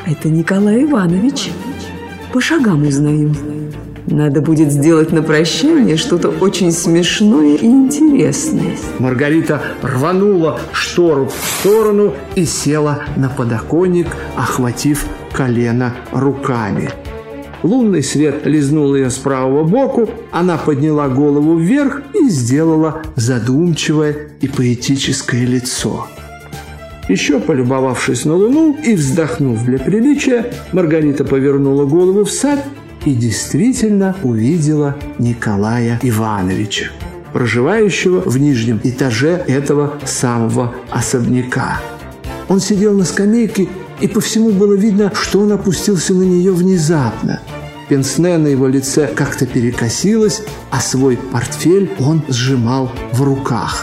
Это Николай Иванович. По шагам узнаю. Надо будет сделать на прощание что-то очень смешное и интересное. Маргарита рванула штору в сторону и села на подоконник, охватив колено руками. Лунный свет лизнул ее с правого боку, она подняла голову вверх и сделала задумчивое и поэтическое лицо. Еще полюбовавшись на луну и вздохнув для приличия, Маргарита повернула голову в сад и действительно увидела Николая Ивановича, проживающего в нижнем этаже этого самого особняка. Он сидел на скамейке, и по всему было видно, что он опустился на нее внезапно. Пенсне на его лице как-то перекосилось, а свой портфель он сжимал в руках.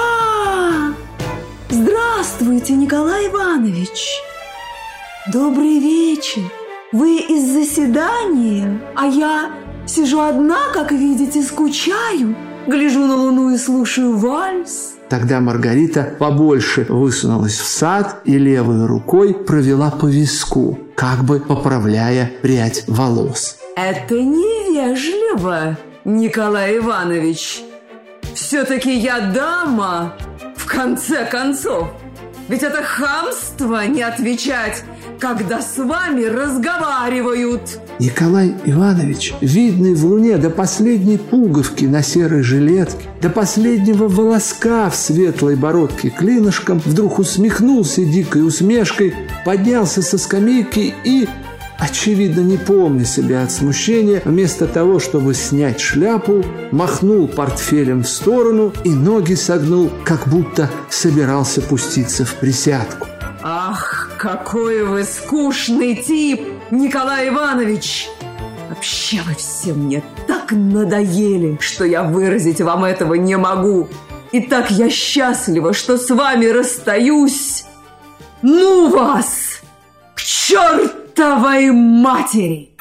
Здравствуйте, Николай Иванович! Добрый вечер! Вы из заседания, а я сижу одна, как видите, скучаю, гляжу на луну и слушаю вальс. Тогда Маргарита побольше высунулась в сад и левой рукой провела по виску, как бы поправляя прядь волос. Это невежливо, Николай Иванович. Все-таки я дама, в конце концов. Ведь это хамство не отвечать, когда с вами разговаривают. Николай Иванович, видный в луне до последней пуговки на серой жилетке, до последнего волоска в светлой бородке клинышком, вдруг усмехнулся дикой усмешкой, поднялся со скамейки и, очевидно, не помня себя от смущения, вместо того, чтобы снять шляпу, махнул портфелем в сторону и ноги согнул, как будто собирался пуститься в присядку. Ах, какой вы скучный тип, Николай Иванович! Вообще вы все мне так надоели, что я выразить вам этого не могу. И так я счастлива, что с вами расстаюсь. Ну вас, к чертовой матери!